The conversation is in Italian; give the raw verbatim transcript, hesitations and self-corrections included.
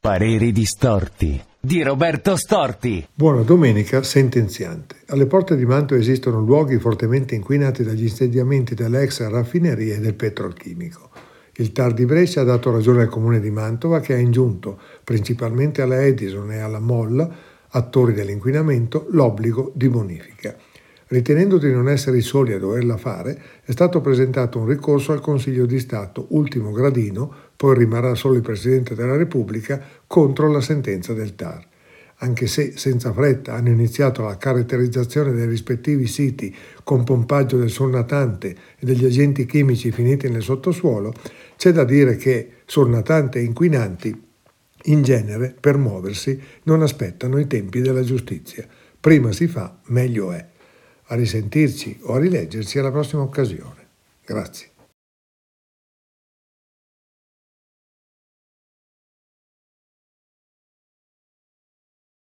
Pareri distorti di Roberto Storti. Buona domenica sentenziante. Alle porte di Mantova esistono luoghi fortemente inquinati dagli insediamenti delle ex raffinerie e del petrolchimico. Il T A R di Brescia ha dato ragione al comune di Mantova, che ha ingiunto, principalmente alla Edison e alla MOL, attori dell'inquinamento, l'obbligo di bonifica. Ritenendo di non essere i soli a doverla fare, è stato presentato un ricorso al Consiglio di Stato, ultimo gradino, poi rimarrà solo il Presidente della Repubblica, contro la sentenza del T A R. Anche se, senza fretta, hanno iniziato la caratterizzazione dei rispettivi siti con pompaggio del sonnatante e degli agenti chimici finiti nel sottosuolo, c'è da dire che sonnatante e inquinanti, in genere, per muoversi, non aspettano i tempi della giustizia. Prima si fa, meglio è. A risentirci o a rileggerci alla prossima occasione. Grazie.